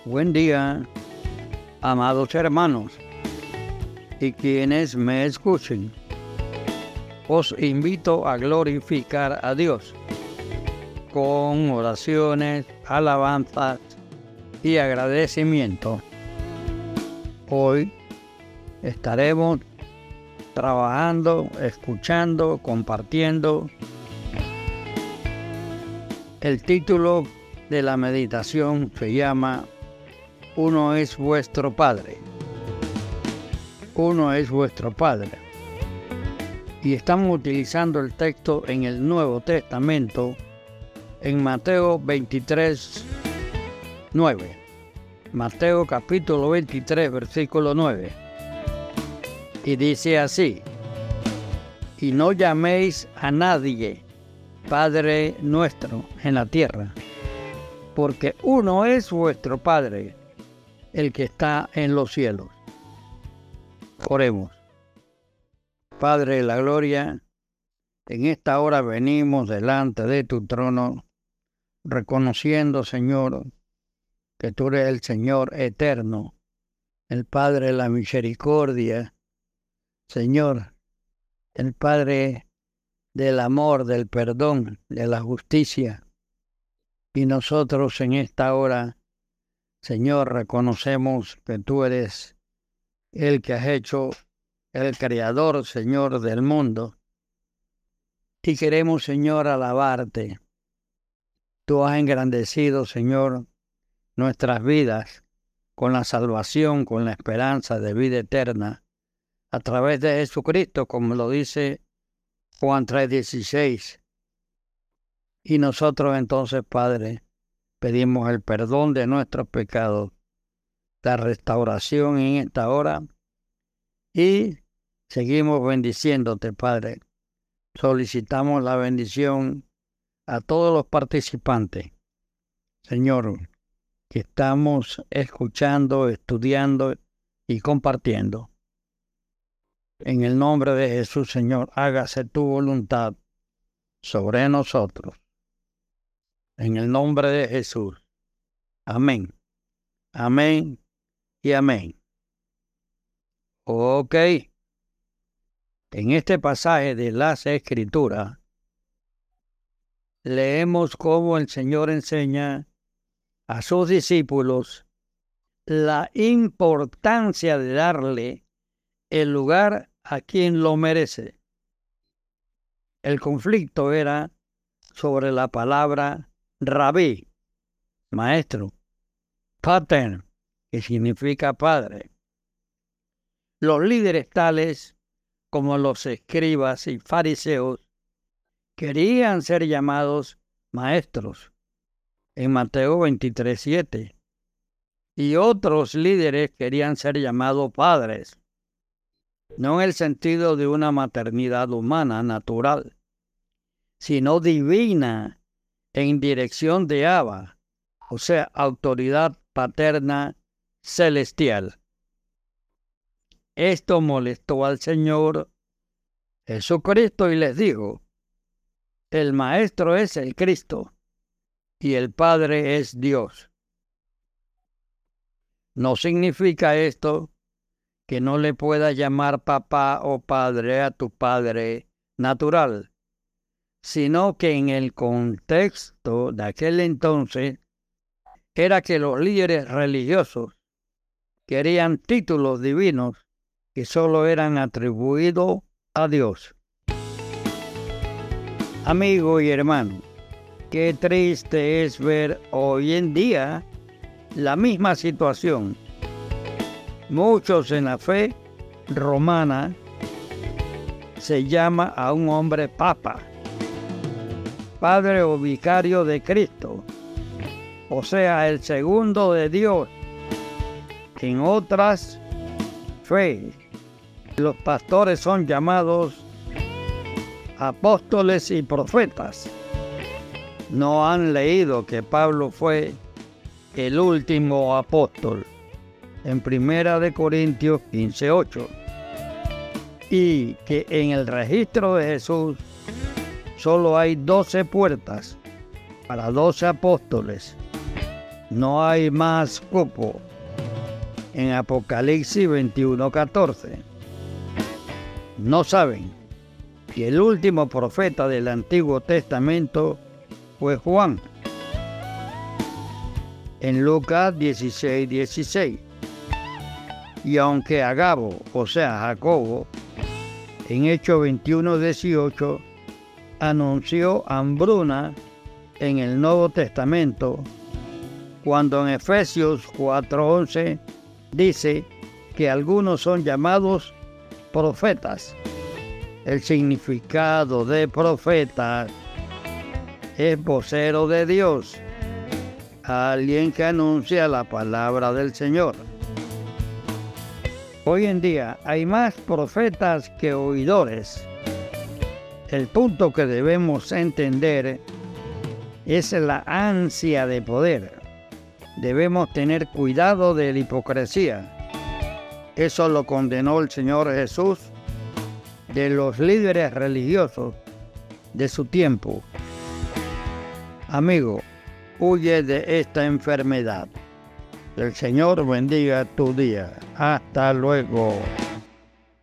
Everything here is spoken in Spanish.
Buen día, amados hermanos, y quienes me escuchen. Os invito a glorificar a Dios con oraciones, alabanzas y agradecimiento. Hoy estaremos trabajando, escuchando, compartiendo. El título de la meditación se llama Uno es vuestro Padre. Uno es vuestro Padre. Y estamos utilizando el texto en el Nuevo Testamento, en Mateo 23, 9. Mateo capítulo 23, versículo 9. Y dice así: y no llaméis a nadie Padre nuestro en la tierra, porque uno es vuestro Padre, el que está en los cielos. Oremos. Padre de la gloria, en esta hora venimos delante de tu trono, reconociendo, Señor, que tú eres el Señor eterno, el Padre de la misericordia, Señor, el Padre del amor, del perdón, de la justicia. Y nosotros en esta hora, Señor, reconocemos que tú eres el que has hecho, el Creador, Señor, del mundo. Y queremos, Señor, alabarte. Tú has engrandecido, Señor, nuestras vidas con la salvación, con la esperanza de vida eterna, a través de Jesucristo, como lo dice Juan 3:16. Y nosotros entonces, Padre, pedimos el perdón de nuestros pecados, la restauración en esta hora, y seguimos bendiciéndote, Padre. Solicitamos la bendición a todos los participantes, Señor, que estamos escuchando, estudiando y compartiendo. En el nombre de Jesús, Señor, hágase tu voluntad sobre nosotros. En el nombre de Jesús. Amén. Amén y amén. Ok. En este pasaje de las Escrituras, leemos cómo el Señor enseña a sus discípulos la importancia de darle el lugar a quien lo merece. El conflicto era sobre la palabra rabí, maestro, pater, que significa padre. Los líderes tales como los escribas y fariseos querían ser llamados maestros en Mateo 23:7, y otros líderes querían ser llamados padres, no en el sentido de una maternidad humana natural, sino divina, en dirección de Abba, o sea, autoridad paterna celestial. Esto molestó al Señor Jesucristo y les dijo: el Maestro es el Cristo y el Padre es Dios. No significa esto que no le puedas llamar papá o padre a tu padre natural, sino que en el contexto de aquel entonces era que los líderes religiosos querían títulos divinos que solo eran atribuidos a Dios. Amigo y hermano, qué triste es ver hoy en día la misma situación. Muchos en la fe romana se llama a un hombre papa, padre o vicario de Cristo, o sea, el segundo de Dios. En otras fe, los pastores son llamados apóstoles y profetas. No han leído que Pablo fue el último apóstol en 1 Corintios 15:8, y que en el registro de Jesús solo hay 12 puertas para 12 apóstoles, No hay más cupo. En Apocalipsis 21:14. No saben que el último profeta del Antiguo Testamento fue Juan. En Lucas 16:16. Y aunque Agabo, o sea Jacobo, en Hechos 21:18, anunció hambruna en el Nuevo Testamento, cuando en Efesios 4:11 dice que algunos son llamados profetas. El significado de profeta es vocero de Dios, alguien que anuncia la palabra del Señor. Hoy en día hay más profetas que oidores. El punto que debemos entender es la ansia de poder. Debemos tener cuidado de la hipocresía. Eso lo condenó el Señor Jesús de los líderes religiosos de su tiempo. Amigo, huye de esta enfermedad. El Señor bendiga tu día. Hasta luego.